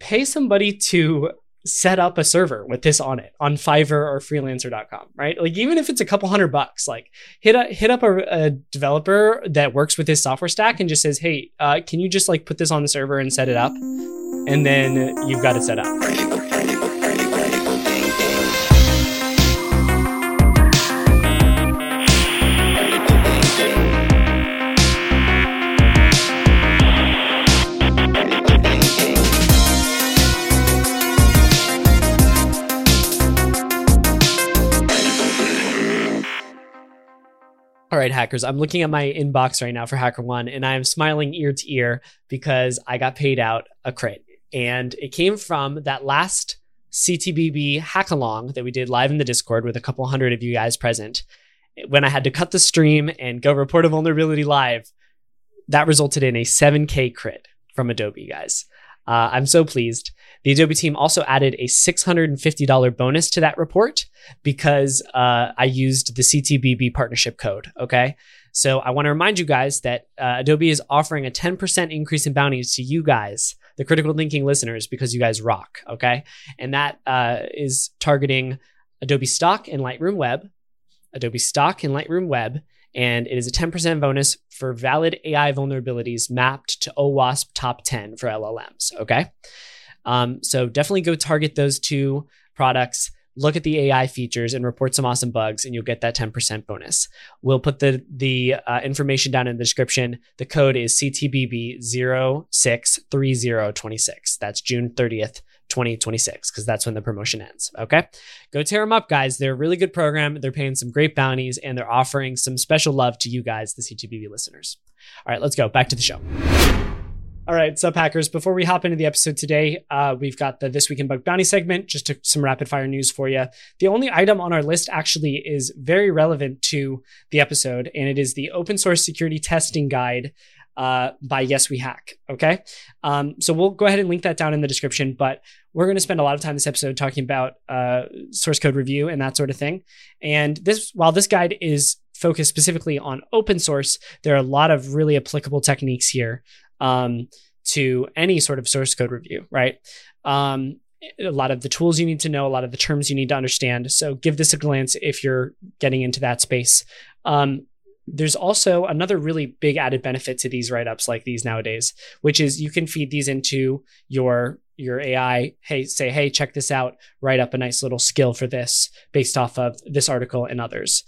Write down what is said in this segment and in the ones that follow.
pay somebody to set up a server with this on it on Fiverr or freelancer.com, right? Like even if it's a couple $100, like hit up a developer that works with this software stack and just says, hey, can you just like put this on the server and set it up? And then you've got it set up. All right, hackers, I'm looking at my inbox right now for HackerOne, and I'm smiling ear to ear because I got paid out a credit. And it came from that last CTBB hackalong that we did live in the Discord with a couple hundred of you guys present. When I had to cut the stream and go report a vulnerability live, that resulted in a 7K crit from Adobe, guys. I'm so pleased. The Adobe team also added a $650 bonus to that report because I used the CTBB partnership code, okay? So I want to remind you guys that Adobe is offering a 10% increase in bounties to you guys, the critical thinking listeners, because you guys rock, okay? And that is targeting Adobe Stock and Lightroom Web, Adobe Stock and Lightroom Web, and it is a 10% bonus for valid AI vulnerabilities mapped to OWASP top 10 for LLMs, okay? So definitely go target those two products, look at the AI features and report some awesome bugs, and you'll get that 10% bonus. We'll put the information down in the description. The code is CTBB063026. That's June 30th, 2026, because that's when the promotion ends, okay? Go tear them up, guys. They're a really good program. They're paying some great bounties, and they're offering some special love to you guys, the CTBB listeners. All right, let's go. Back to the show. All right, sup hackers. Before we hop into the episode today, we've got the This Week in Bug Bounty segment, just some rapid fire news for you. The only item on our list actually is very relevant to the episode, and it is the Open Source Security Testing Guide by Yes We Hack, okay? So we'll go ahead and link that down in the description, but we're going to spend a lot of time this episode talking about source code review and that sort of thing. And while this guide is focused specifically on open source, there are a lot of really applicable techniques here to any sort of source code review, right? A lot of the tools you need to know, a lot of the terms you need to understand. So give this a glance if you're getting into that space. There's also another really big added benefit to these write-ups like these nowadays, which is you can feed these into your AI. Hey, check this out. Write up a nice little skill for this based off of this article and others.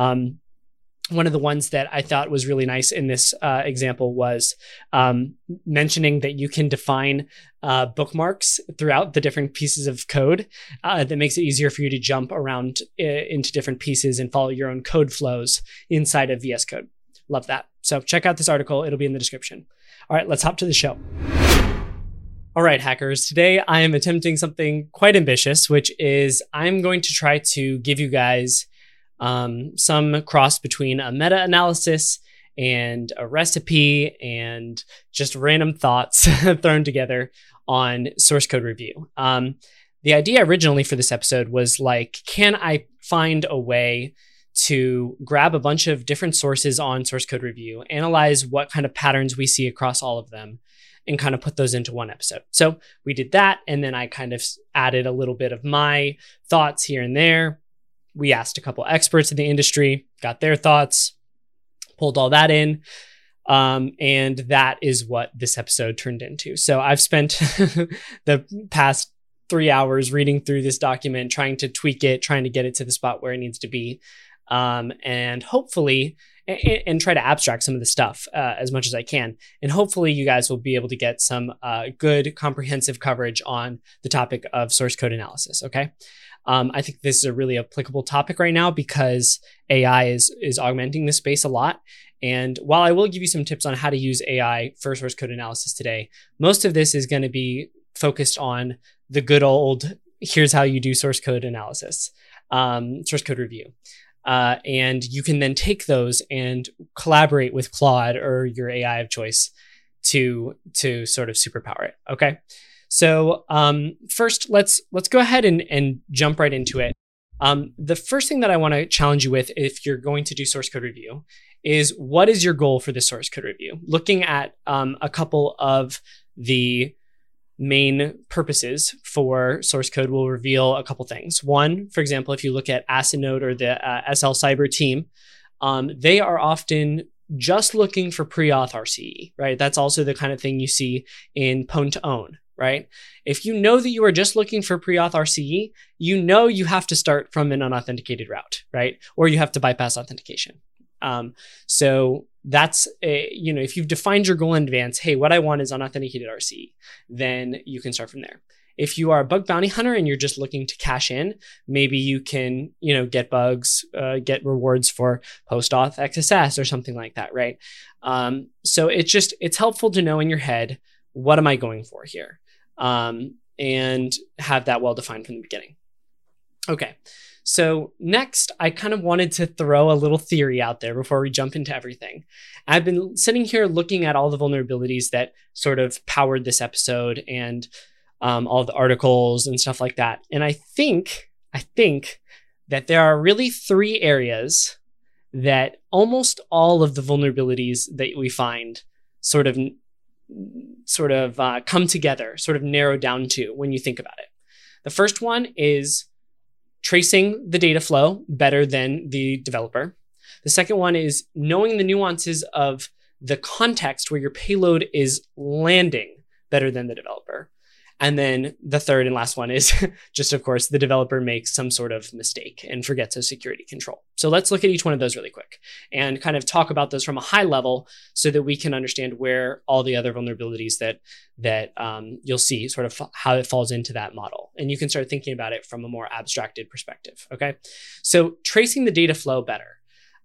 One of the ones that I thought was really nice in this example was mentioning that you can define bookmarks throughout the different pieces of code that makes it easier for you to jump around into different pieces and follow your own code flows inside of VS Code. Love that. So check out this article. It'll be in the description. All right, let's hop to the show. All right, hackers. Today I am attempting something quite ambitious, which is I'm going to try to give you guys some cross between a meta-analysis and a recipe and just random thoughts thrown together on source code review. The idea originally for this episode was like, can I find a way to grab a bunch of different sources on source code review, analyze what kind of patterns we see across all of them, and kind of put those into one episode. So we did that, and then I kind of added a little bit of my thoughts here and there. We asked a couple experts in the industry, got their thoughts, pulled all that in, and that is what this episode turned into. So I've spent the past 3 hours reading through this document, trying to tweak it, trying to get it to the spot where it needs to be, and hopefully, and try to abstract some of the stuff as much as I can. And hopefully you guys will be able to get some good comprehensive coverage on the topic of source code analysis, okay? I think this is a really applicable topic right now because AI is augmenting this space a lot. And while I will give you some tips on how to use AI for source code analysis today, most of this is going to be focused on the good old, here's how you do source code analysis, source code review. And you can then take those and collaborate with Claude or your AI of choice to sort of superpower it, okay? So first, let's go ahead and jump right into it. The first thing that I want to challenge you with if you're going to do source code review is what is your goal for this source code review? Looking at a couple of the main purposes for source code will reveal a couple things. One, for example, if you look at Acinode or the SL Cyber team, they are often just looking for pre-auth RCE, right? That's also the kind of thing you see in Pwn to Own, right? If you know that you are just looking for pre-auth RCE, you know you have to start from an unauthenticated route, right? Or you have to bypass authentication. So that's if you've defined your goal in advance, hey, what I want is unauthenticated RCE, then you can start from there. If you are a bug bounty hunter and you're just looking to cash in, maybe you can, get bugs, get rewards for post-auth XSS or something like that, right? So it's helpful to know in your head, what am I going for here? And have that well-defined from the beginning. Okay. So next, I kind of wanted to throw a little theory out there before we jump into everything. I've been sitting here looking at all the vulnerabilities that sort of powered this episode and all the articles and stuff like that. And I think that there are really 3 areas that almost all of the vulnerabilities that we find sort of come together, sort of narrow down to when you think about it. The first one is tracing the data flow better than the developer. The second one is knowing the nuances of the context where your payload is landing better than the developer. And then the third and last one is just, of course, the developer makes some sort of mistake and forgets a security control. So let's look at each one of those really quick and kind of talk about those from a high level so that we can understand where all the other vulnerabilities that you'll see, sort of how it falls into that model. And you can start thinking about it from a more abstracted perspective, okay? So tracing the data flow better.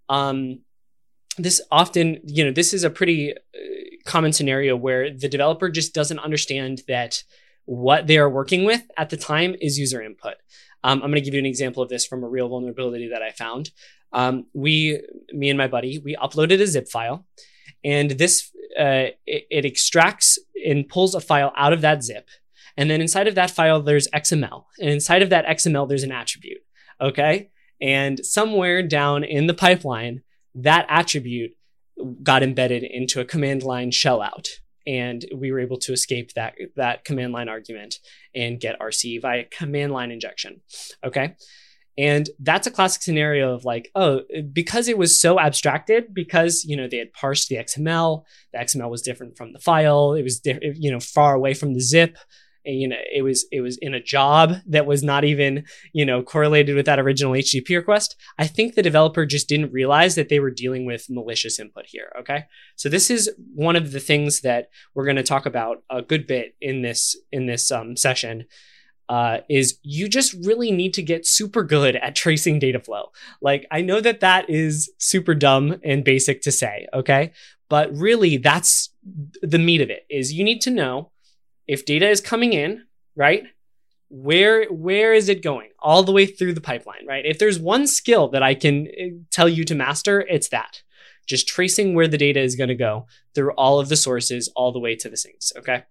This often, this is a pretty common scenario where the developer just doesn't understand that what they are working with at the time is user input. I'm going to give you an example of this from a real vulnerability that I found. Me and my buddy, we uploaded a zip file, and this it extracts and pulls a file out of that zip. And then inside of that file, there's XML. And inside of that XML, there's an attribute, okay? And somewhere down in the pipeline, that attribute got embedded into a command line shell out. And we were able to escape that command line argument and get RC via command line injection, okay? And that's a classic scenario of like, because it was so abstracted, because, they had parsed the XML was different from the file, it was, far away from the zip, and, it was in a job that was not even, correlated with that original HTTP request. I think the developer just didn't realize that they were dealing with malicious input here, okay? So this is one of the things that we're going to talk about a good bit in this session. Is you just really need to get super good at tracing data flow. Like, I know that is super dumb and basic to say, okay? But really, that's the meat of it, is you need to know if data is coming in, right? Where is it going? All the way through the pipeline, right? If there's one skill that I can tell you to master, it's that. Just tracing where the data is going to go through all of the sources, all the way to the sinks, okay?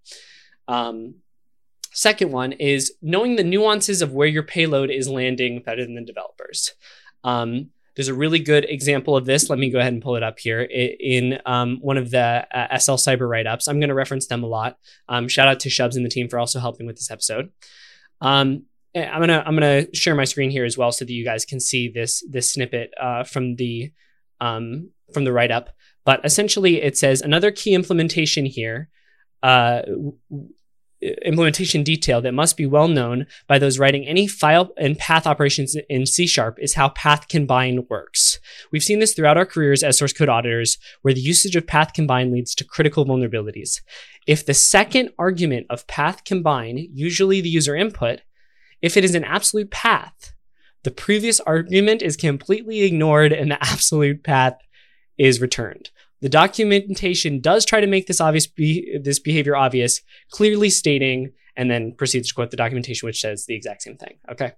Second one is knowing the nuances of where your payload is landing better than the developers. There's a really good example of this. Let me go ahead and pull it up here in one of the SL Cyber write-ups. I'm going to reference them a lot. Shout out to Shubs and the team for also helping with this episode. I'm gonna share my screen here as well so that you guys can see this snippet from the write-up. But essentially, it says another key implementation here. Implementation detail that must be well known by those writing any file and path operations in C# is how path combine works. We've seen this throughout our careers as source code auditors, where the usage of path combine leads to critical vulnerabilities. If the second argument of path combine, usually the user input, if it is an absolute path, the previous argument is completely ignored and the absolute path is returned. The documentation does try to make this behavior obvious, clearly stating, and then proceeds to quote the documentation, which says the exact same thing. Okay.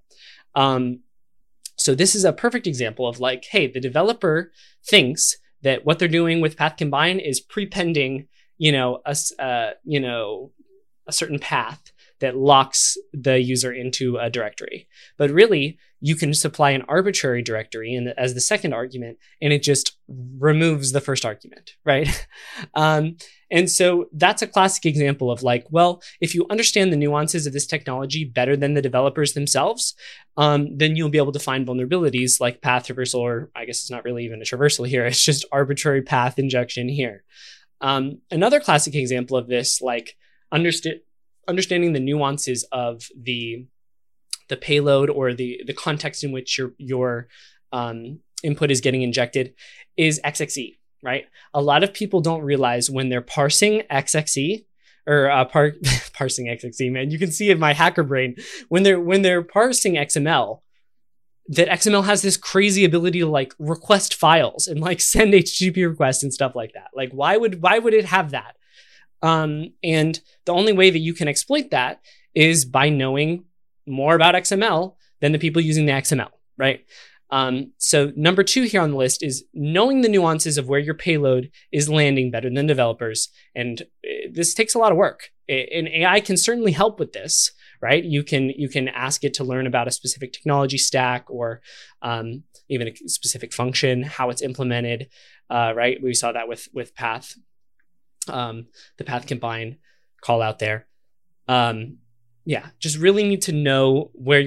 So this is a perfect example of like, hey, the developer thinks that what they're doing with path combine is prepending, a certain path that locks the user into a directory. But really, you can supply an arbitrary directory as the second argument, and it just removes the first argument, right? And so that's a classic example of like, well, if you understand the nuances of this technology better than the developers themselves, then you'll be able to find vulnerabilities like path traversal, or I guess it's not really even a traversal here, it's just arbitrary path injection here. Another classic example of this, like understanding the nuances of the payload or the context in which your input is getting injected, is XXE, right? A lot of people don't realize when they're parsing XXE or parsing XXE, man, you can see in my hacker brain, when they're parsing XML, that XML has this crazy ability to like request files and like send HTTP requests and stuff like that. Like, why would it have that? And the only way that you can exploit that is by knowing more about XML than the people using the XML, right? So number 2 here on the list is knowing the nuances of where your payload is landing better than developers. And this takes a lot of work. And AI can certainly help with this, right? You can ask it to learn about a specific technology stack or even a specific function, how it's implemented, right? We saw that with Path, the Path combine call out there. Just really need to know where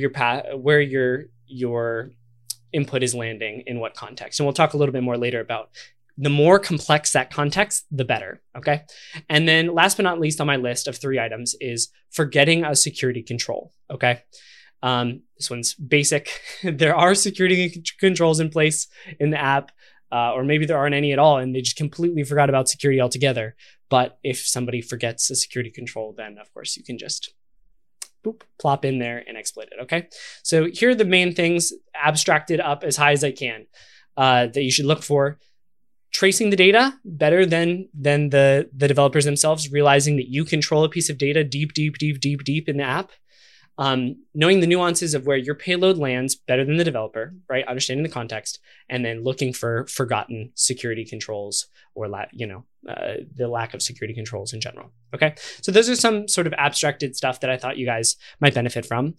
your input is landing in what context. And we'll talk a little bit more later about the more complex that context, the better, okay? And then last but not least on my list of 3 items is forgetting a security control, okay? This one's basic. There are security controls in place in the app, or maybe there aren't any at all, and they just completely forgot about security altogether. But if somebody forgets a security control, then of course you can just plop in there and exploit it, okay? So here are the main things, abstracted up as high as I can, that you should look for. Tracing the data better than the developers themselves, realizing that you control a piece of data deep in the app. Knowing the nuances of where your payload lands better than the developer, right? Understanding the context, and then looking for forgotten security controls or the lack of security controls in general. Okay, so those are some sort of abstracted stuff that I thought you guys might benefit from.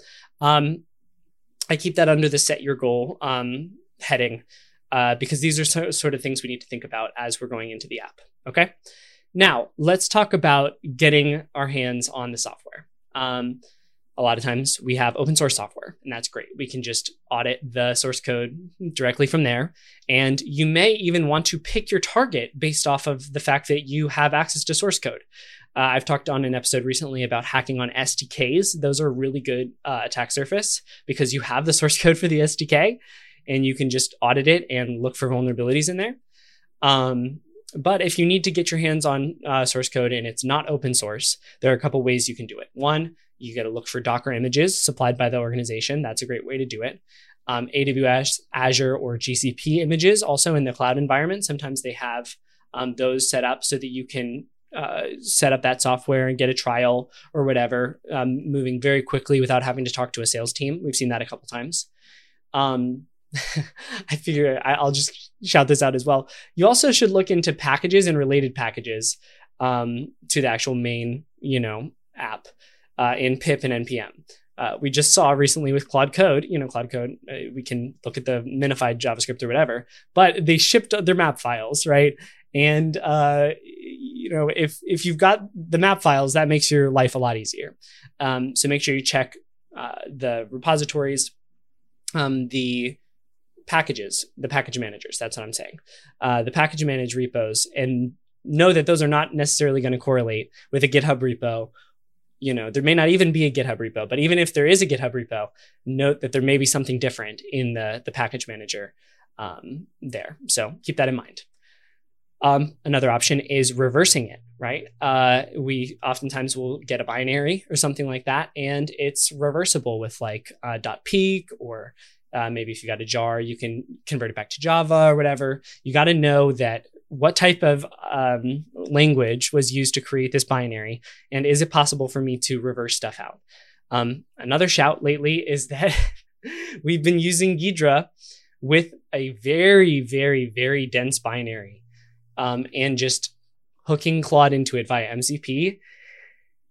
I keep that under the set your goal heading because these are sort of things we need to think about as we're going into the app. Okay, now let's talk about getting our hands on the software. A lot of times we have open source software, and that's great. We can just audit the source code directly from there. And you may even want to pick your target based off of the fact that you have access to source code. I've talked on an episode recently about hacking on SDKs. Those are a really good attack surface because you have the source code for the SDK and you can just audit it and look for vulnerabilities in there. But if you need to get your hands on source code and it's not open source, there are a couple ways you can do it. One, you got to look for Docker images supplied by the organization. That's a great way to do it. AWS, Azure, or GCP images also in the cloud environment. Sometimes they have those set up so that you can set up that software and get a trial or whatever, moving very quickly without having to talk to a sales team. We've seen that a couple times. I figure I'll just shout this out as well. You also should look into packages and related packages to the actual main, app in pip and npm. We just saw recently with Claude Code, we can look at the minified JavaScript or whatever, but they shipped their map files, right? And if you've got the map files, that makes your life a lot easier. So make sure you check the repositories, the packages, the package managers. That's what I'm saying. The package manage repos, and know that those are not necessarily going to correlate with a GitHub repo. There may not even be a GitHub repo, but even if there is a GitHub repo, note that there may be something different in the package manager there. So keep that in mind. Another option is reversing it, right? We oftentimes will get a binary or something like that, and it's reversible with like .peek, or maybe if you got a jar, you can convert it back to Java or whatever. You got to know that what type of language was used to create this binary, and is it possible for me to reverse stuff out? Another shout lately is that we've been using Ghidra with a very, very, very dense binary, and just hooking Claude into it via MCP.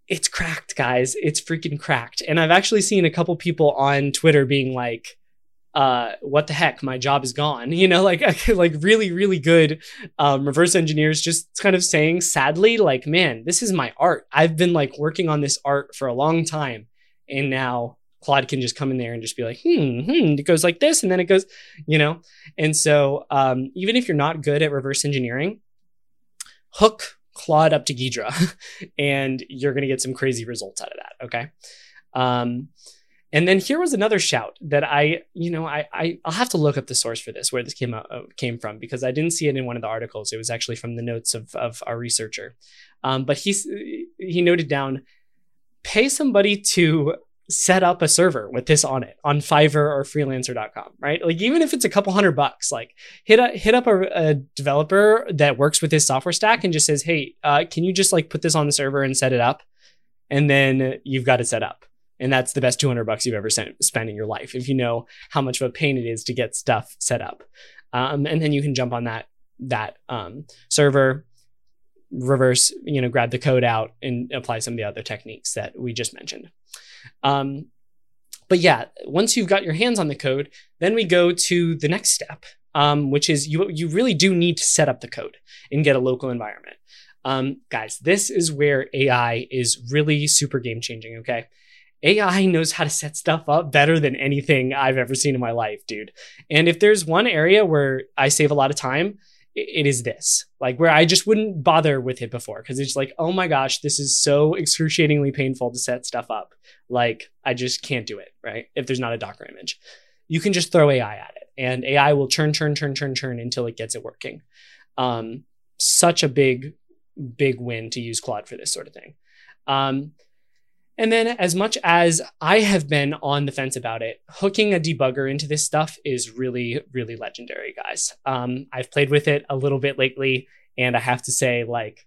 it's cracked, guys. It's freaking cracked. And I've actually seen a couple people on Twitter being like, what the heck, my job is gone. Like really, really good reverse engineers just kind of saying sadly, like, man, this is my art. I've been like working on this art for a long time. And now Claude can just come in there and just be like, it goes like this. And then it goes, And so even if you're not good at reverse engineering, hook Claude up to Ghidra and you're going to get some crazy results out of that. Okay. And then here was another shout that I'll have to look up the source for this, where this came from, because I didn't see it in one of the articles. It was actually from the notes of our researcher. But he noted down, pay somebody to set up a server with this on it on Fiverr or freelancer.com, right? Like, even if it's a couple $100, like hit up a developer that works with this software stack and just says, hey, can you just like put this on the server and set it up? And then you've got it set up. And that's the best $200 you've ever spent in your life, if you know how much of a pain it is to get stuff set up. And then you can jump on that server, reverse, grab the code out and apply some of the other techniques that we just mentioned. But yeah, once you've got your hands on the code, then we go to the next step, which is you really do need to set up the code and get a local environment. Guys, this is where AI is really super game changing, okay? AI knows how to set stuff up better than anything I've ever seen in my life, dude. And if there's one area where I save a lot of time, it is this, like, where I just wouldn't bother with it before, because it's like, oh my gosh, this is so excruciatingly painful to set stuff up. Like, I just can't do it, right? If there's not a Docker image, you can just throw AI at it, and AI will churn until it gets it working. Such a big win to use Claude for this sort of thing. And then, as much as I have been on the fence about it, hooking a debugger into this stuff is really, really legendary, guys. I've played with it a little bit lately, and I have to say, like,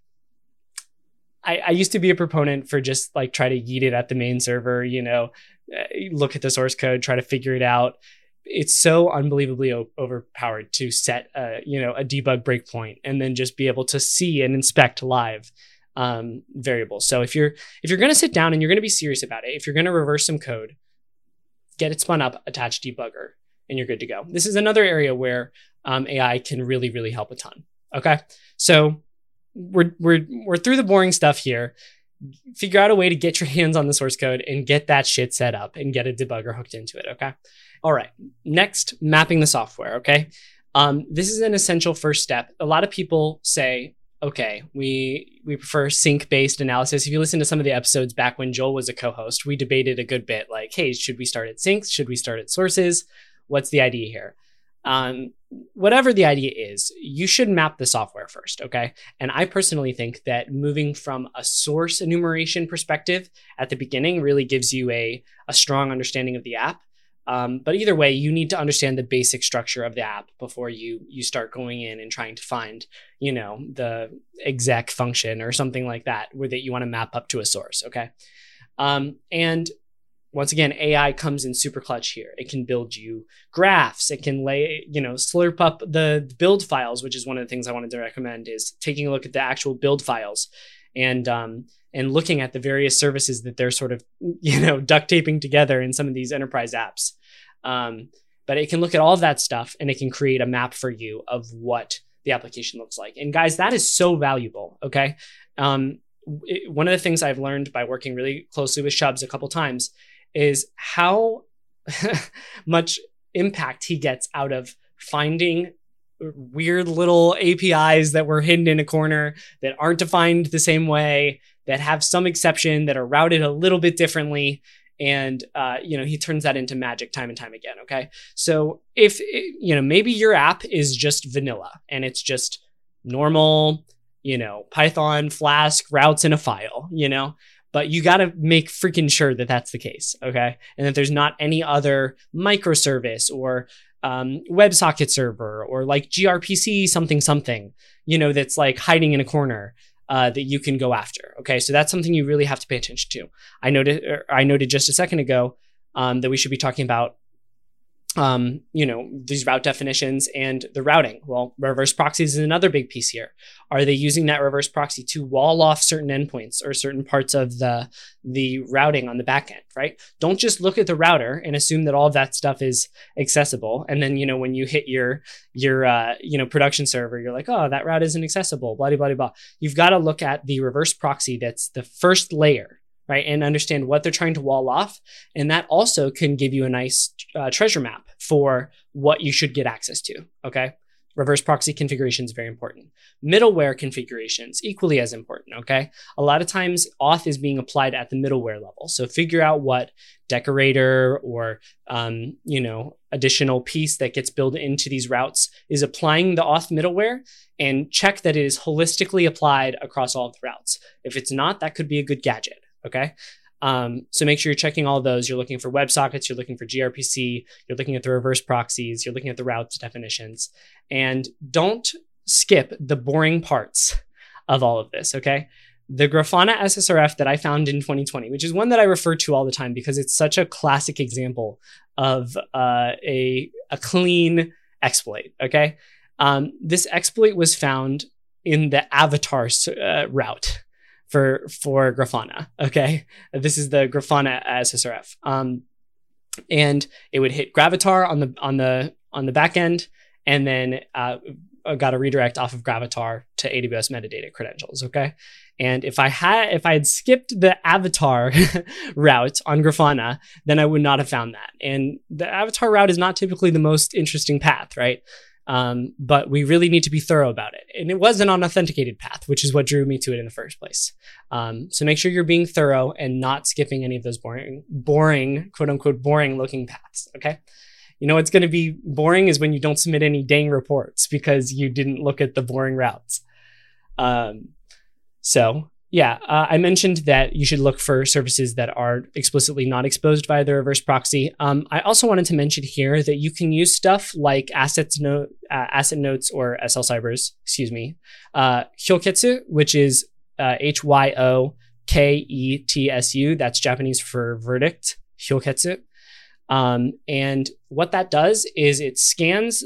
I used to be a proponent for just like try to yeet it at the main server, look at the source code, try to figure it out. It's so unbelievably overpowered to set a debug breakpoint and then just be able to see and inspect live variables. So if you're going to sit down and you're going to be serious about it, if you're going to reverse some code, get it spun up, attach debugger, and you're good to go. This is another area where AI can really, really help a ton. Okay, so we're through the boring stuff here. Figure out a way to get your hands on the source code and get that shit set up and get a debugger hooked into it. Okay, all right. Next, mapping the software. Okay, this is an essential first step. A lot of people say, okay, we prefer sync-based analysis. If you listen to some of the episodes back when Joel was a co-host, we debated a good bit, like, hey, should we start at syncs? Should we start at sources? What's the idea here? Whatever the idea is, you should map the software first, okay? And I personally think that moving from a source enumeration perspective at the beginning really gives you a strong understanding of the app. But either way, you need to understand the basic structure of the app before you start going in and trying to find, the exec function or something like that, where that you want to map up to a source. Okay. And once again, AI comes in super clutch here. It can build you graphs. It can slurp up the build files, which is one of the things I wanted to recommend, is taking a look at the actual build files and looking at the various services that they're sort of, duct taping together in some of these enterprise apps. But it can look at all of that stuff and it can create a map for you of what the application looks like. And guys, that is so valuable. Okay. One of the things I've learned by working really closely with Shubs a couple times is how much impact he gets out of finding weird little APIs that were hidden in a corner, that aren't defined the same way, that have some exception, that are routed a little bit differently. And, he turns that into magic time and time again. Okay. So if, maybe your app is just vanilla and it's just normal, Python, Flask routes in a file, but you got to make freaking sure that that's the case. Okay. And that there's not any other microservice or WebSocket server or like gRPC something, that's like hiding in a corner that you can go after. Okay. So that's something you really have to pay attention to. I noted just a second ago that we should be talking about these route definitions and the routing. Well, reverse proxies is another big piece here. Are they using that reverse proxy to wall off certain endpoints or certain parts of the routing on the back end, right? Don't just look at the router and assume that all of that stuff is accessible. And then, when you hit your production server, you're like, oh, that route isn't accessible, blah, blah, blah, blah. You've got to look at the reverse proxy that's the first layer, right? And understand what they're trying to wall off. And that also can give you a nice treasure map for what you should get access to, okay? Reverse proxy configuration is very important. Middleware configurations, equally as important, okay? A lot of times auth is being applied at the middleware level. So figure out what decorator or, additional piece that gets built into these routes is applying the auth middleware, and check that it is holistically applied across all of the routes. If it's not, that could be a good gadget. Okay. So make sure you're checking all of those. You're looking for WebSockets, you're looking for gRPC, you're looking at the reverse proxies, you're looking at the routes definitions, and don't skip the boring parts of all of this. Okay. The Grafana SSRF that I found in 2020, which is one that I refer to all the time because it's such a classic example of a clean exploit. Okay. This exploit was found in the avatar route for Grafana. Okay. This is the Grafana SSRF. And it would hit Gravatar on the back end, and then got a redirect off of Gravatar to AWS metadata credentials. Okay. And if I had skipped the avatar route on Grafana, then I would not have found that. And the avatar route is not typically the most interesting path, right? But we really need to be thorough about it. And it was an unauthenticated path, which is what drew me to it in the first place. So make sure you're being thorough and not skipping any of those boring, quote unquote, boring looking paths. Okay. What's going to be boring is when you don't submit any dang reports because you didn't look at the boring routes. I mentioned that you should look for services that are explicitly not exposed by the reverse proxy. I also wanted to mention here that you can use stuff like Asset Notes or SL Cybers, Hyoketsu, which is Hyoketsu. That's Japanese for verdict, Hyoketsu. And what that does is it scans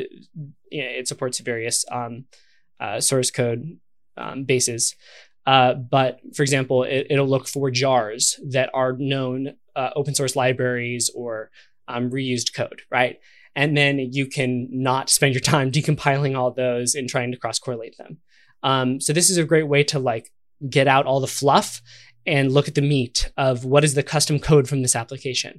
it supports various source code bases. But for example, it'll look for jars that are known open source libraries or reused code, right? And then you can not spend your time decompiling all those and trying to cross-correlate them. So this is a great way to get out all the fluff and look at the meat of what is the custom code from this application.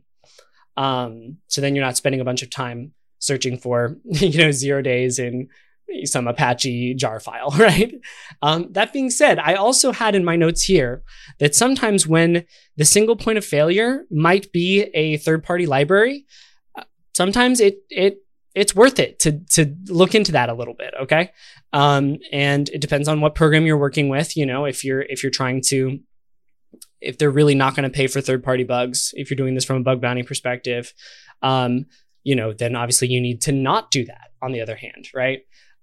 So then you're not spending a bunch of time searching for 0 days in some Apache jar file, right? That being said, I also had in my notes here that sometimes when the single point of failure might be a third-party library, sometimes it's worth it to look into that a little bit, okay? And it depends on what program you're working with. If you're trying to, if they're really not going to pay for third-party bugs, if you're doing this from a bug bounty perspective, then obviously you need to not do that. On the other hand, right?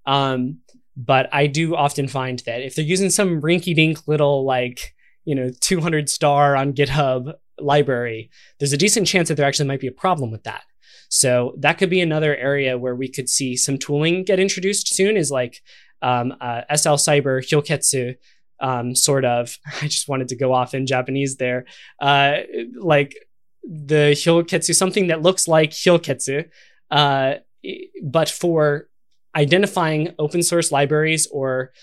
But I do often find that if they're using some rinky-dink little 200 star on GitHub library, there's a decent chance that there actually might be a problem with that. So that could be another area where we could see some tooling get introduced soon, is SL Cyber Hyoketsu, sort of. I just wanted to go off in Japanese there. The Hyoketsu, something that looks like Hyoketsu, but for identifying open source libraries or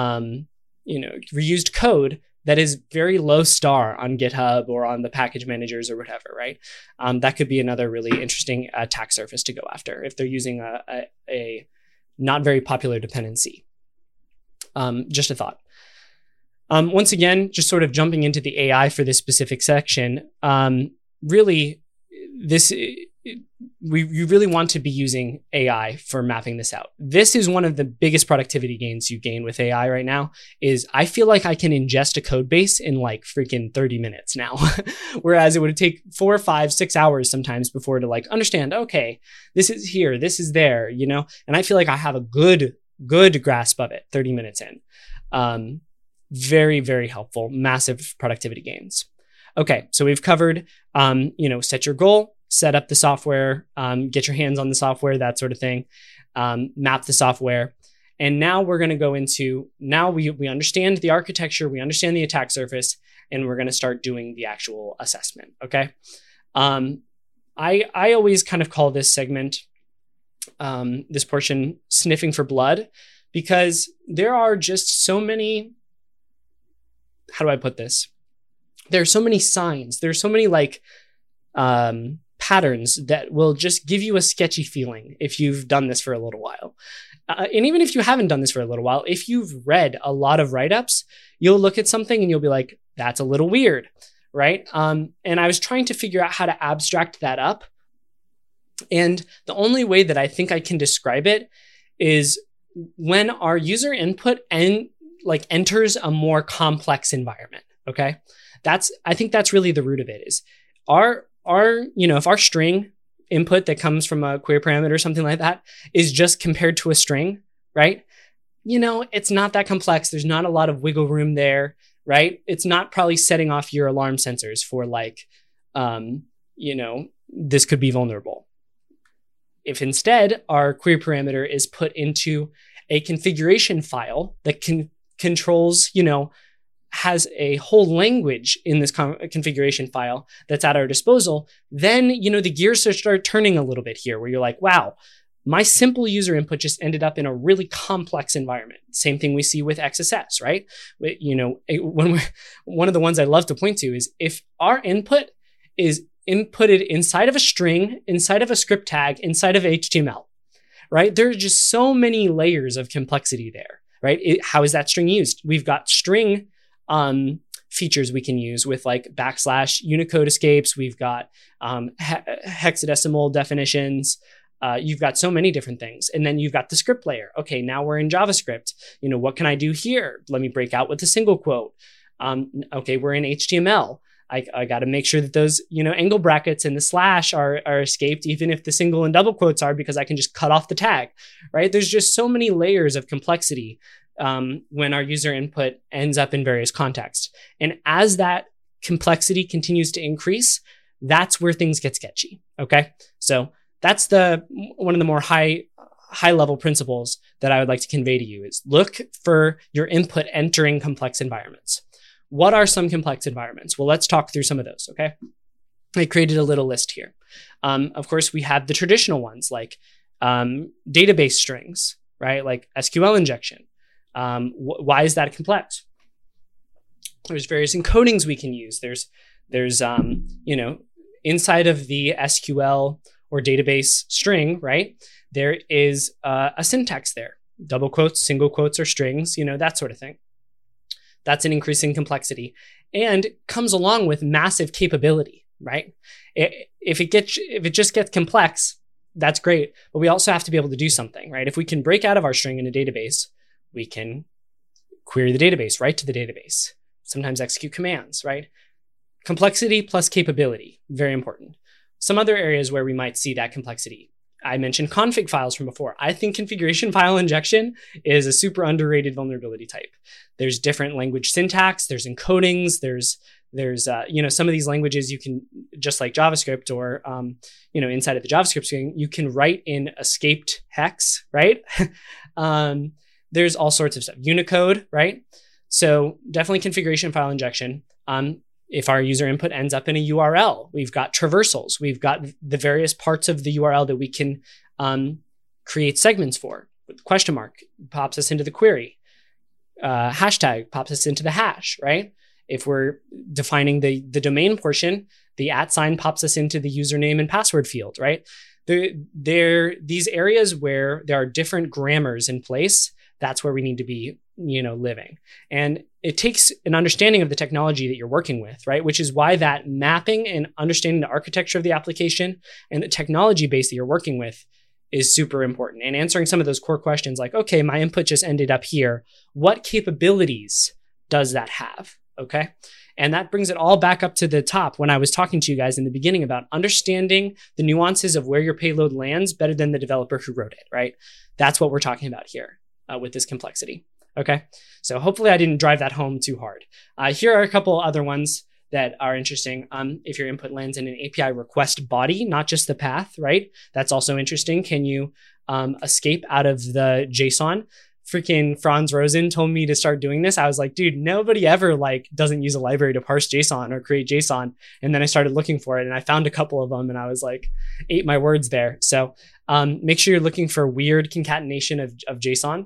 reused code that is very low star on GitHub or on the package managers or whatever, right? That could be another really interesting attack surface to go after if they're using a not very popular dependency. Just a thought. Once again, just sort of jumping into the AI for this specific section, really, you really want to be using AI for mapping this out. This is one of the biggest productivity gains you gain with AI right now, is I feel like I can ingest a code base in freaking 30 minutes now. Whereas it would take 4, 5, 6 hours sometimes before to understand, okay, this is here, this is there, and I feel like I have a good grasp of it 30 minutes in. Very, very helpful, massive productivity gains. Okay, so we've covered, set your goal, set up the software, get your hands on the software, that sort of thing, map the software. And now we're going to go into, now we understand the architecture, we understand the attack surface, and we're going to start doing the actual assessment, okay? I always kind of call this segment, this portion, sniffing for blood, because there are just so many, how do I put this? There are so many signs, there's so many like patterns that will just give you a sketchy feeling if you've done this for a little while. And even if you haven't done this for a little while, if you've read a lot of write-ups, you'll look at something and you'll be like, that's a little weird, right? And I was trying to figure out how to abstract that up. And the only way that I think I can describe it is when our user input enters a more complex environment, okay? I think that's really the root of it, is if our string input that comes from a query parameter or something like that is just compared to a string, right? It's not that complex. There's not a lot of wiggle room there, right? It's not probably setting off your alarm sensors for like, this could be vulnerable. If instead our query parameter is put into a configuration file that controls, has a whole language in this configuration file that's at our disposal, then, the gears start turning a little bit here, where you're like, wow, my simple user input just ended up in a really complex environment. Same thing we see with XSS, right? One of the ones I love to point to is if our input is inputted inside of a string, inside of a script tag, inside of HTML, right? There are just so many layers of complexity there, right? How is that string used? We've got string features we can use with like / Unicode escapes. We've got hexadecimal definitions. You've got so many different things. And then you've got the script layer. Okay, now we're in JavaScript. What can I do here? Let me break out with a single quote. Okay, we're in HTML. I got to make sure that those, angle brackets and the slash are escaped, even if the single and double quotes are, because I can just cut off the tag, right? There's just so many layers of complexity when our user input ends up in various contexts. And as that complexity continues to increase, that's where things get sketchy, okay? So that's one of the more high level principles that I would like to convey to you is look for your input entering complex environments. What are some complex environments? Well, let's talk through some of those, okay? I created a little list here. Of course, we have the traditional ones like database strings, right? Like SQL injection. Why is that complex? There's various encodings we can use. There's inside of the SQL or database string, right? There is a syntax there. Double quotes, single quotes, or strings, that sort of thing. That's an increasing complexity and comes along with massive capability, right? If it just gets complex, that's great, but we also have to be able to do something, right? If we can break out of our string in a database, we can query the database, write to the database, sometimes execute commands, right? Complexity plus capability, very important. Some other areas where we might see that complexity. I mentioned config files from before. I think configuration file injection is a super underrated vulnerability type. There's different language syntax, there's encodings, there's some of these languages you can, just like JavaScript or, inside of the JavaScript string, you can write in escaped hex, right? There's all sorts of stuff. Unicode, right? So definitely configuration file injection. If our user input ends up in a URL, we've got traversals. We've got the various parts of the URL that we can create segments for. With question mark pops us into the query. Hashtag pops us into the hash, right? If we're defining the domain portion, the @ pops us into the username and password field, right? These areas where there are different grammars in place, that's where we need to be, living. And it takes an understanding of the technology that you're working with, right? Which is why that mapping and understanding the architecture of the application and the technology base that you're working with is super important. And answering some of those core questions like, okay, my input just ended up here. What capabilities does that have? Okay. And that brings it all back up to the top when I was talking to you guys in the beginning about understanding the nuances of where your payload lands better than the developer who wrote it, right? That's what we're talking about here with this complexity. Okay, so hopefully I didn't drive that home too hard. Here are a couple other ones that are interesting. If your input lands in an API request body, not just the path, right? That's also interesting. Can you escape out of the JSON? Freaking Franz Rosen told me to start doing this. I was like, dude, nobody ever doesn't use a library to parse JSON or create JSON. And then I started looking for it and I found a couple of them and I was like, ate my words there. So make sure you're looking for weird concatenation of JSON,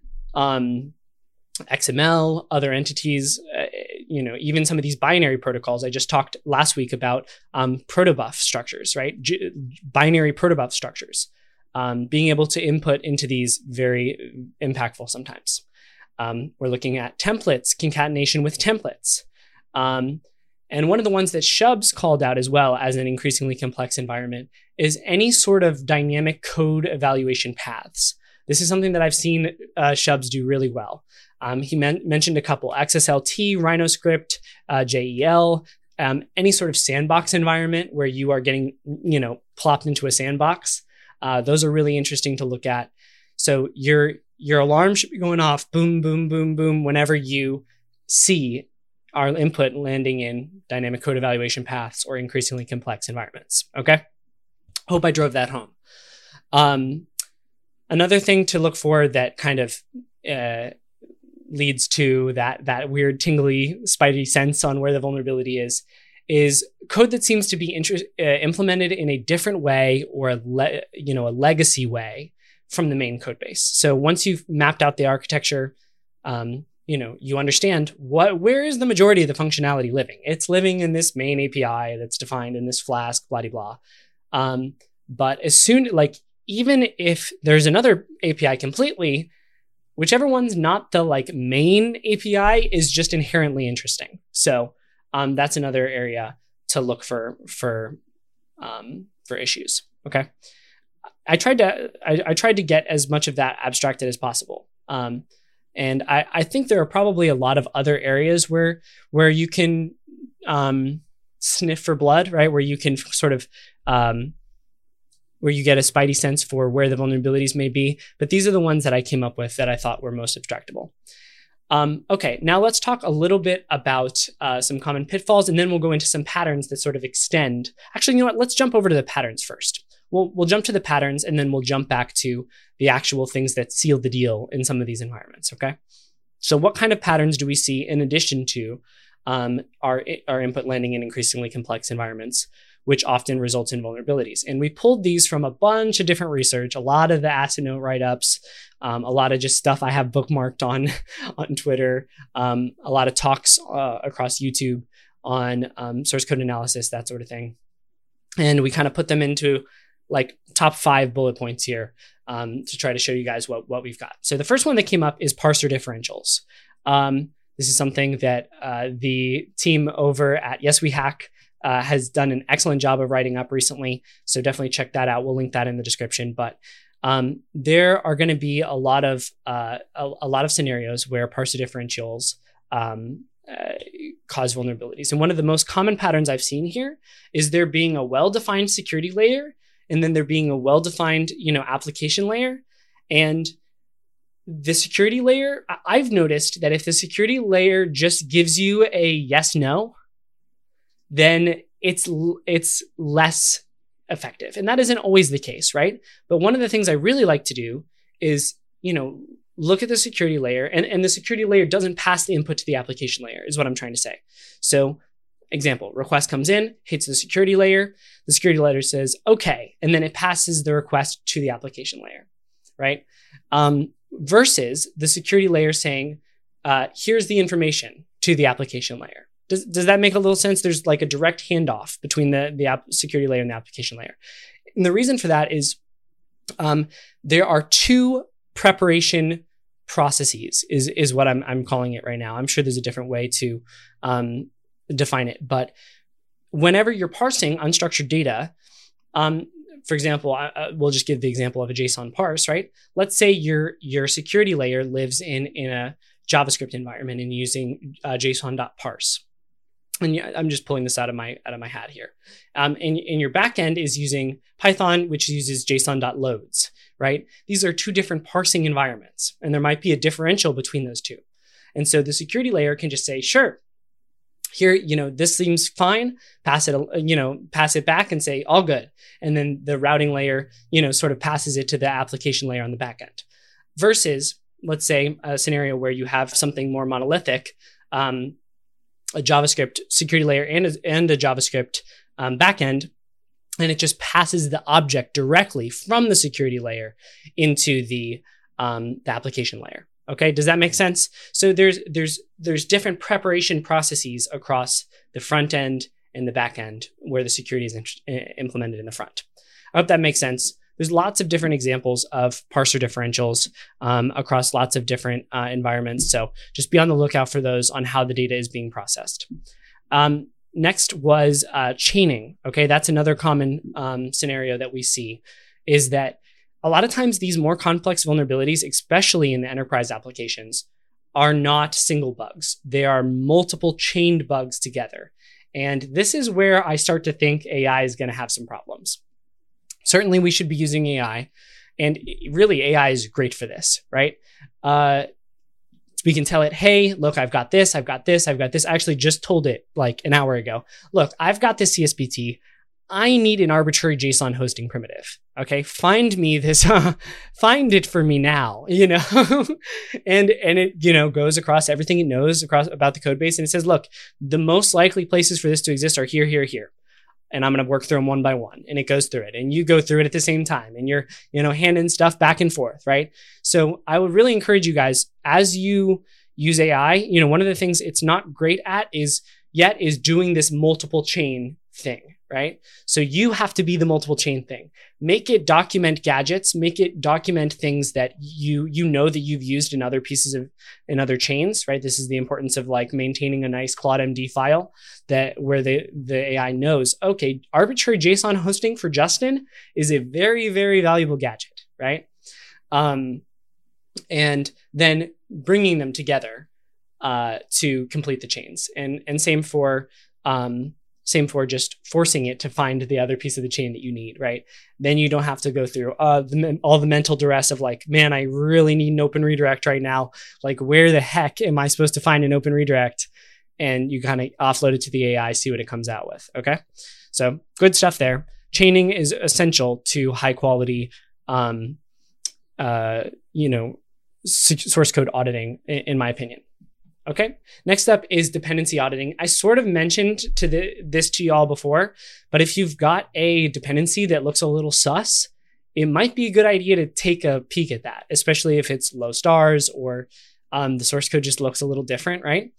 XML, other entities, even some of these binary protocols. I just talked last week about protobuf structures, right? Binary protobuf structures. Being able to input into these very impactful sometimes. We're looking at templates, concatenation with templates. And one of the ones that Shubs called out as well as an increasingly complex environment is any sort of dynamic code evaluation paths. This is something that I've seen Shubs do really well. He mentioned a couple: XSLT, RhinoScript, JEL, any sort of sandbox environment where you are getting, plopped into a sandbox. Those are really interesting to look at. So your alarm should be going off, boom, boom, boom, boom, whenever you see our input landing in dynamic code evaluation paths or increasingly complex environments. Okay. Hope I drove that home. Another thing to look for that kind of leads to that weird tingly spidey sense on where the vulnerability is code that seems to be implemented in a different way or a legacy way from the main code base. So once you've mapped out the architecture, you understand where is the majority of the functionality living. It's living in this main API that's defined in this Flask, blah, blah, blah. But as soon, even if there's another API completely, whichever one's not the main API is just inherently interesting. So that's another area to look for issues. Okay, I tried to get as much of that abstracted as possible, and I think there are probably a lot of other areas where you can sniff for blood, right? Where you can sort of where you get a spidey sense for where the vulnerabilities may be. But these are the ones that I came up with that I thought were most abstractable. Okay, now let's talk a little bit about some common pitfalls, and then we'll go into some patterns that sort of extend. Actually, you know what? Let's jump over to the patterns first. We'll jump to the patterns, and then we'll jump back to the actual things that seal the deal in some of these environments, okay? So what kind of patterns do we see in addition to our input landing in increasingly complex environments, which often results in vulnerabilities? And we pulled these from a bunch of different research, a lot of the Acid Note write-ups, a lot of just stuff I have bookmarked on Twitter, a lot of talks across YouTube on source code analysis, that sort of thing. And we kind of put them into top 5 bullet points here to try to show you guys what we've got. So the first one that came up is parser differentials. This is something that the team over at Yes We Hack has done an excellent job of writing up recently. So definitely check that out. We'll link that in the description. But there are going to be a lot of scenarios where parser differentials cause vulnerabilities. And one of the most common patterns I've seen here is there being a well-defined security layer, and then there being a well-defined, application layer. And the security layer, I've noticed that if the security layer just gives you a yes, no, then it's less effective. And that isn't always the case, right? But one of the things I really like to do is, look at the security layer, and the security layer doesn't pass the input to the application layer, is what I'm trying to say. So example, request comes in, hits the security layer says, okay, and then it passes the request to the application layer, right? Versus the security layer saying, here's the information to the application layer. Does that make a little sense? There's a direct handoff between the security layer and the application layer. And the reason for that is there are 2 preparation processes is what I'm calling it right now. I'm sure there's a different way to define it, but whenever you're parsing unstructured data, for example, we'll just give the example of a JSON parse, right? Let's say your security layer lives in a JavaScript environment and using JSON.parse. And I'm just pulling this out of my hat here. And your backend is using Python, which uses JSON.loads, right? These are 2 different parsing environments, and there might be a differential between those 2. And so the security layer can just say, sure, Here, this seems fine, pass it back and say all good. And then the routing layer, sort of passes it to the application layer on the back end. Versus, let's say, a scenario where you have something more monolithic, a JavaScript security layer and a JavaScript backend, and it just passes the object directly from the security layer into the application layer. Okay, does that make sense? So there's different preparation processes across the front end and the back end where the security is implemented in the front. I hope that makes sense. There's lots of different examples of parser differentials across lots of different environments. So just be on the lookout for those on how the data is being processed. Next was chaining. Okay, that's another common scenario that we see, is that a lot of times these more complex vulnerabilities, especially in the enterprise applications, are not single bugs. They are multiple chained bugs together. And this is where I start to think AI is going to have some problems. Certainly we should be using AI, and really AI is great for this, right? We can tell it, hey, look, I've got this, I've got this, I've got this. I actually just told it like an hour ago, look, I've got this CSPT. I need an arbitrary JSON hosting primitive. Okay, find me this, find it for me now, and it, goes across everything it knows about the code base. And it says, look, the most likely places for this to exist are here, here, here. And I'm going to work through them one by one. And it goes through it. And you go through it at the same time. And you're, handing stuff back and forth, right? So I would really encourage you guys, as you use AI, one of the things it's not great at is doing this multiple chain thing, right? So you have to be the multiple chain thing. Make it document gadgets, make it document things that you know that you've used in other in other chains, right? This is the importance of like maintaining a nice Claude MD file where the AI knows, okay, arbitrary JSON hosting for Justin is a very, very valuable gadget, right? And then bringing them together to complete the chains, and same for just forcing it to find the other piece of the chain that you need, right? Then you don't have to go through all the mental duress of like, man, I really need an open redirect right now. Like, where the heck am I supposed to find an open redirect? And you kind of offload it to the AI, see what it comes out with, okay? So good stuff there. Chaining is essential to high quality, source code auditing, in my opinion. Okay, next up is dependency auditing. I sort of mentioned this to y'all before, but if you've got a dependency that looks a little sus, it might be a good idea to take a peek at that, especially if it's low stars or the source code just looks a little different, right?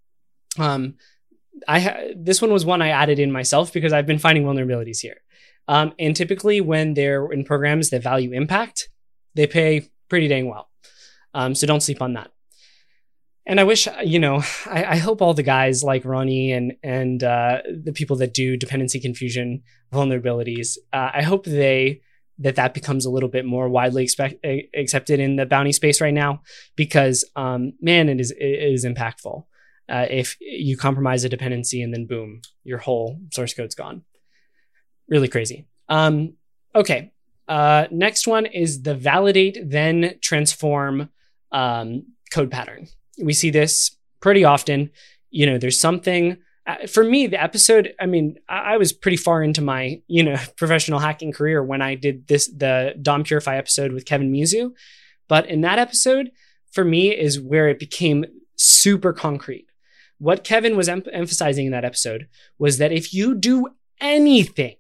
This one was one I added in myself because I've been finding vulnerabilities here. And typically when they're in programs that value impact, they pay pretty dang well. So don't sleep on that. And I wish, I hope all the guys like Ronnie and the people that do dependency confusion vulnerabilities, I hope that becomes a little bit more widely accepted in the bounty space right now, because man, it is impactful. If you compromise a dependency and then boom, your whole source code's gone. Really crazy. Okay. Next one is the validate then transform code pattern. We see this pretty often. There's something, for me, the episode, I was pretty far into my, professional hacking career when I did the DOM Purify episode with Kevin Muzu. But in that episode, for me, is where it became super concrete. What Kevin was emphasizing in that episode was that if you do anything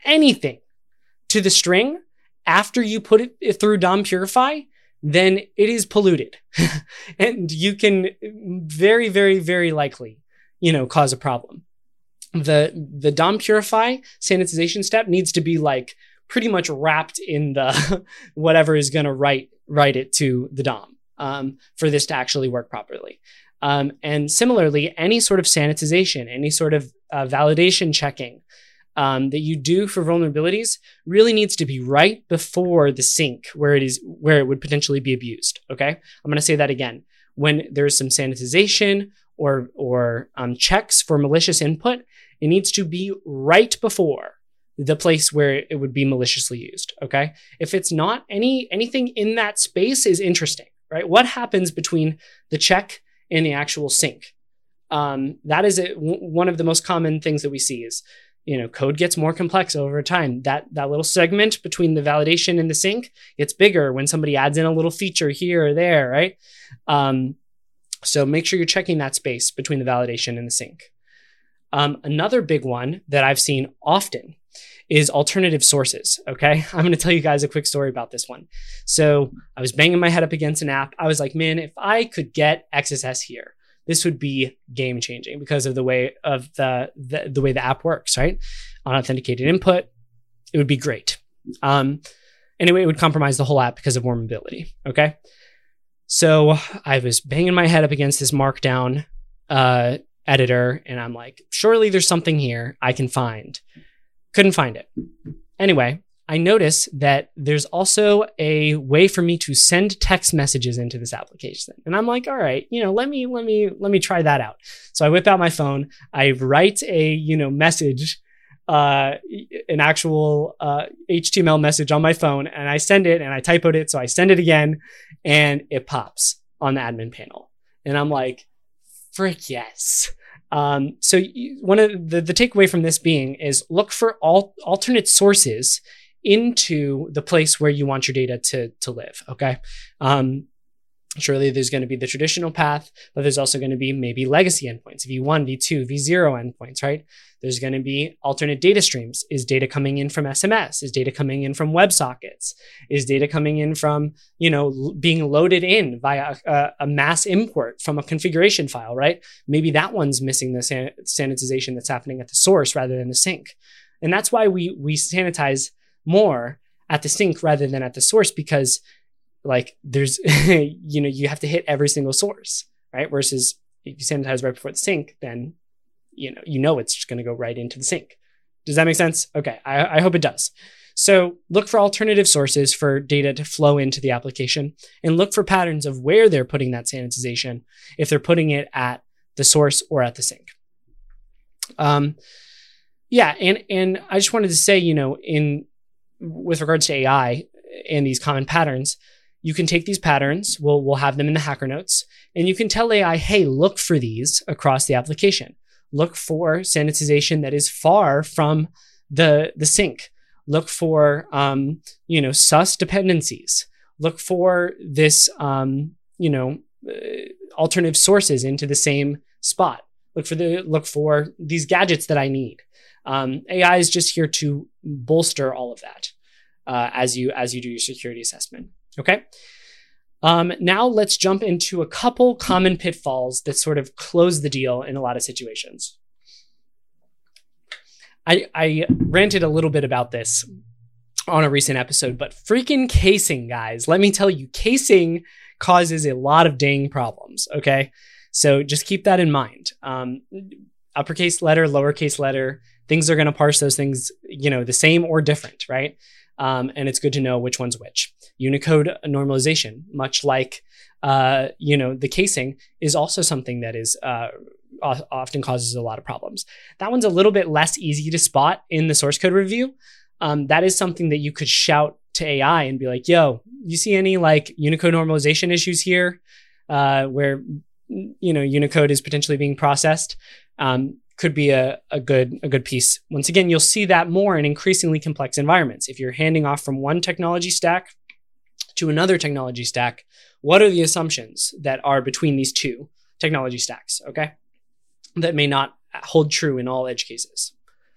to the string after you put it through DOM Purify, then it is polluted and you can very, very, very likely, cause a problem. The DOM Purify sanitization step needs to be like pretty much wrapped in the whatever is going to write it to the DOM for this to actually work properly. And similarly, any sort of sanitization, any sort of validation checking that you do for vulnerabilities really needs to be right before the sink where it would potentially be abused. Okay, I'm going to say that again. When there's some sanitization or checks for malicious input, it needs to be right before the place where it would be maliciously used. Okay, if it's not, anything in that space is interesting, right? What happens between the check and the actual sink? That is one of the most common things that we see is, code gets more complex over time. That little segment between the validation and the sync gets bigger when somebody adds in a little feature here or there, right? So make sure you're checking that space between the validation and the sync. Another big one that I've seen often is alternative sources, okay? I'm going to tell you guys a quick story about this one. So I was banging my head up against an app. I was like, man, if I could get XSS here, this would be game changing because of the way of the way the app works, right? On authenticated input, it would be great. Anyway, it would compromise the whole app because of more mobility, okay? So I was banging my head up against this Markdown editor, and I'm like, surely there's something here I can find. Couldn't find it. Anyway, I notice that there's also a way for me to send text messages into this application. And I'm like, all right, let me try that out. So I whip out my phone, I write a, message, an actual HTML message on my phone, and I send it, and I typoed it. So I send it again, and it pops on the admin panel. And I'm like, frick yes. So one of the takeaway from this being is look for alternate sources into the place where you want your data to live. Okay. Surely there's going to be the traditional path, but there's also going to be maybe legacy endpoints, V1, V2, V0 endpoints, right? There's going to be alternate data streams. Is data coming in from SMS? Is data coming in from WebSockets? Is data coming in from, being loaded in via a mass import from a configuration file, right? Maybe that one's missing the sanitization that's happening at the source rather than the sink. And that's why we sanitize more at the sink rather than at the source, because there's, you have to hit every single source, right? Versus if you sanitize right before the sink, then, it's just going to go right into the sink. Does that make sense? Okay. I hope it does. So look for alternative sources for data to flow into the application, and look for patterns of where they're putting that sanitization, if they're putting it at the source or at the sink. Yeah. And I just wanted to say, with regards to AI and these common patterns, you can take these patterns, we'll have them in the hacker notes, and you can tell AI, hey, look for these across the application. Look for sanitization that is far from the sink. Look for, sus dependencies. Look for this, alternative sources into the same spot. Look for these gadgets that I need. AI is just here to bolster all of that as you do your security assessment. Okay. Now let's jump into a couple common pitfalls that sort of close the deal in a lot of situations. I ranted a little bit about this on a recent episode, but freaking casing, guys, let me tell you, casing causes a lot of dang problems. Okay. So just keep that in mind. Uppercase letter, lowercase letter, things are going to parse those things, the same or different, right? And it's good to know which one's which. Unicode normalization, much like, the casing, is also something that is often causes a lot of problems. That one's a little bit less easy to spot in the source code review. That is something that you could shout to AI and be like, yo, you see any Unicode normalization issues here where, Unicode is potentially being processed? Could be a good piece. Once again, you'll see that more in increasingly complex environments. If you're handing off from one technology stack to another technology stack, what are the assumptions that are between these two technology stacks, okay? That may not hold true in all edge cases.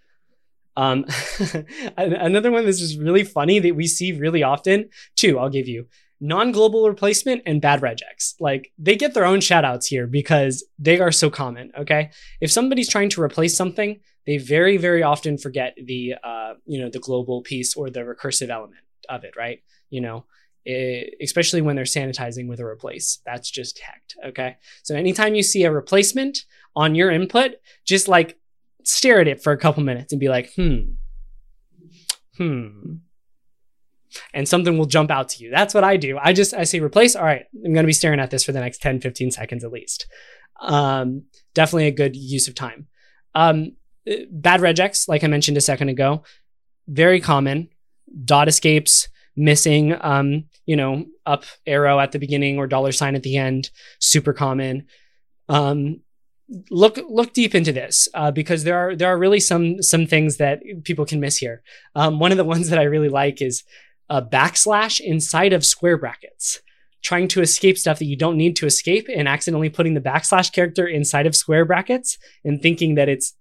Another one that's just really funny that we see really often, too, I'll give you. Non-global replacement and bad regex. They get their own shout outs here because they are so common, okay? If somebody's trying to replace something, they very, very often forget the global piece or the recursive element of it, right? Especially when they're sanitizing with a replace. That's just hecked, okay? So anytime you see a replacement on your input, just stare at it for a couple minutes and be like, and something will jump out to you. That's what I do. I say replace. All right, I'm going to be staring at this for the next 10, 15 seconds at least. Definitely a good use of time. Bad regex, like I mentioned a second ago, very common. Dot escapes, missing, up arrow at the beginning or $ at the end, super common. look deep into this because there are really some things that people can miss here. One of the ones that I really like is a backslash inside of square brackets, trying to escape stuff that you don't need to escape and accidentally putting the backslash character inside of square brackets and thinking that it's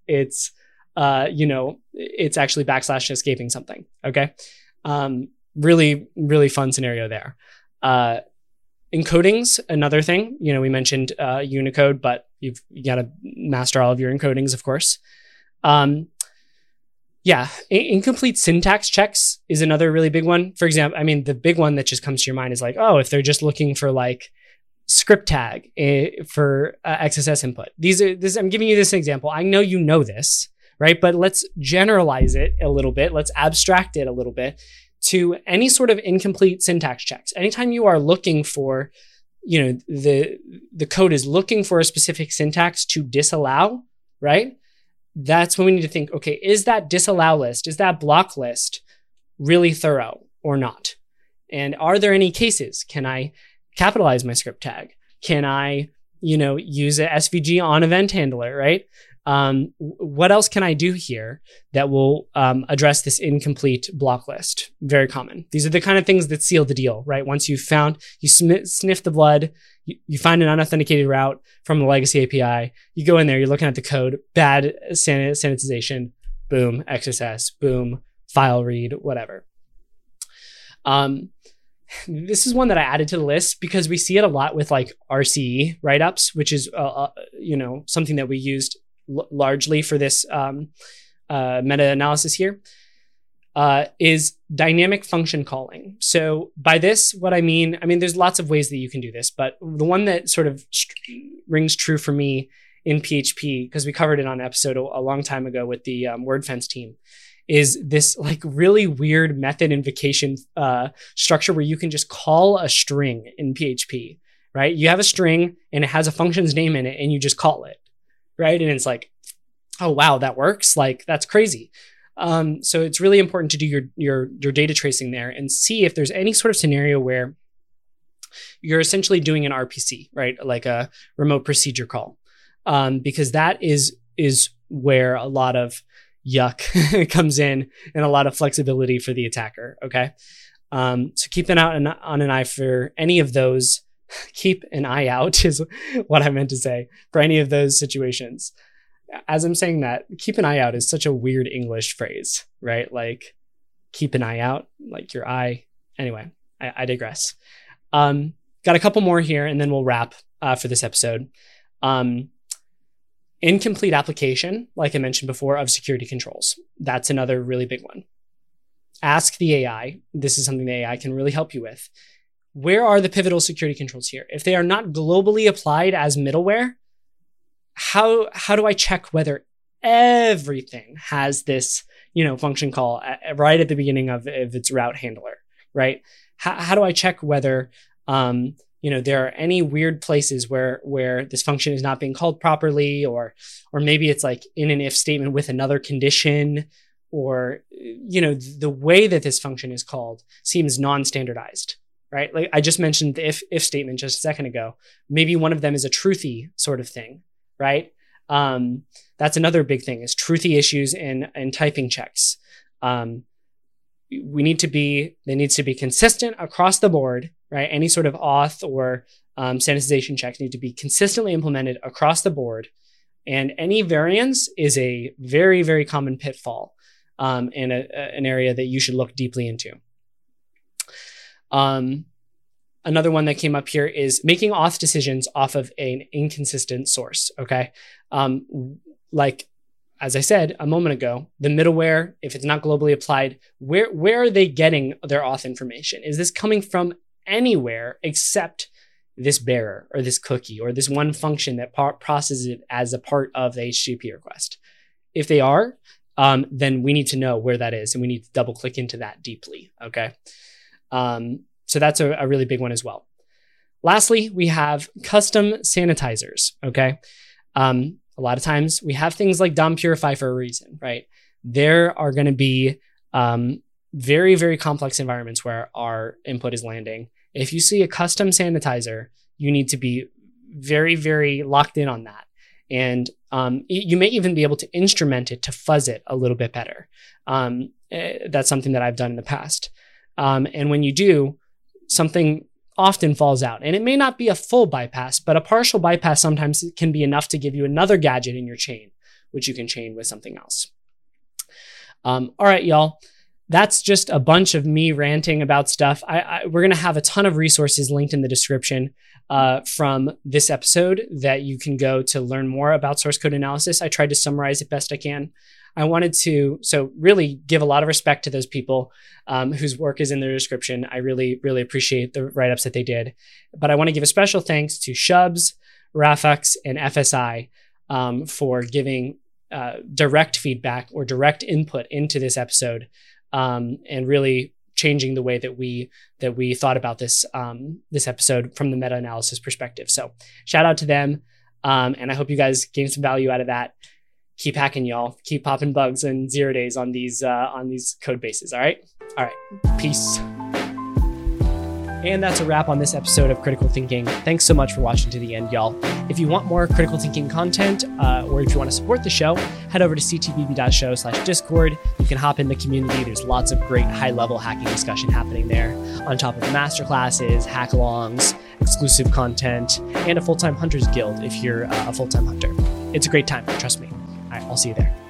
actually backslash escaping something. Okay. Really, really fun scenario there. Encodings, another thing. We mentioned Unicode, but you got to master all of your encodings, of course. Incomplete syntax checks is another really big one. For example, the big one that just comes to your mind is like, oh, if they're just looking for like script tag for XSS input. I'm giving you this example. I know you know this, right? But let's generalize it a little bit. Let's abstract it a little bit to any sort of incomplete syntax checks. Anytime you are looking for, the code is looking for a specific syntax to disallow, right? That's when we need to think, okay, is that disallow list, is that block list really thorough or not? And are there any cases? Can I capitalize my script tag? Can I, use a SVG on event handler, right? What else can I do here that will address this incomplete block list? Very common. These are the kind of things that seal the deal, right? Once you sniff the blood, you find an unauthenticated route from the legacy API, you go in there, you're looking at the code, bad sanitization, boom, XSS, boom, file read, whatever. This is one that I added to the list because we see it a lot with like RCE write-ups, which is, something that we used largely for this meta-analysis here, is dynamic function calling. So by this, what I mean, there's lots of ways that you can do this, but the one that sort of rings true for me in PHP, because we covered it on an episode a long time ago with the WordFence team, is this like really weird method invocation structure where you can just call a string in PHP, right? You have a string and it has a function's name in it and you just call it. Right. And it's like, oh, wow, that works. Like, that's crazy. So it's really important to do your data tracing there and see if there's any sort of scenario where you're essentially doing an RPC, right? Like a remote procedure call. Because that is where a lot of yuck comes in and a lot of flexibility for the attacker. Okay. So keep an eye on an eye for any of those. Keep an eye out is what I meant to say for any of those situations. As I'm saying that, keep an eye out is such a weird English phrase, right? Like keep an eye out, like your eye. Anyway, I digress. Got a couple more here and then we'll wrap for this episode. Incomplete application, like I mentioned before, of security controls. That's another really big one. Ask the AI. This is something the AI can really help you with. Where are the pivotal security controls here? If they are not globally applied as middleware, how do I check whether everything has this, function call right at the beginning of its route handler, right? How do I check whether, there are any weird places where this function is not being called properly, or maybe it's like in an if statement with another condition, or, the way that this function is called seems non-standardized. Right? Like I just mentioned the if statement just a second ago. Maybe one of them is a truthy sort of thing, right? That's another big thing is truthy issues in typing checks. They need to be consistent across the board, right? Any sort of auth or sanitization checks need to be consistently implemented across the board. And any variance is a very, very common pitfall and an area that you should look deeply into. Another one that came up here is making auth decisions off of an inconsistent source. Okay. Like, as I said a moment ago, the middleware, if it's not globally applied, where are they getting their auth information? Is this coming from anywhere except this bearer or this cookie or this one function that processes it as a part of the HTTP request? If they are, then we need to know where that is and we need to double click into that deeply. Okay. So that's a really big one as well. Lastly, we have custom sanitizers, okay? A lot of times we have things like DOM Purify for a reason, right? There are going to be very, very complex environments where our input is landing. If you see a custom sanitizer, you need to be very, very locked in on that And you may even be able to instrument it to fuzz it a little bit better. That's something that I've done in the past. And when you do, something often falls out. And it may not be a full bypass, but a partial bypass sometimes can be enough to give you another gadget in your chain, which you can chain with something else. All right, y'all. That's just a bunch of me ranting about stuff. We're going to have a ton of resources linked in the description from this episode that you can go to learn more about source code analysis. I tried to summarize it best I can. I wanted to really give a lot of respect to those people whose work is in the description. I really, really appreciate the write-ups that they did. But I want to give a special thanks to Shubs, Rafux, and FSI for giving direct feedback or direct input into this episode and really changing the way that we thought about this episode from the meta-analysis perspective. So shout out to them. And I hope you guys gained some value out of that. Keep hacking, y'all. Keep popping bugs and 0 days on these code bases. All right. Peace. And that's a wrap on this episode of Critical Thinking. Thanks so much for watching to the end, y'all. If you want more critical thinking content, or if you want to support the show, head over to ctbb.show/discord. You can hop in the community. There's lots of great high-level hacking discussion happening there, on top of masterclasses, hack-alongs, exclusive content, and a full-time Hunters Guild if you're a full-time hunter. It's a great time, trust me. All right, I'll see you there.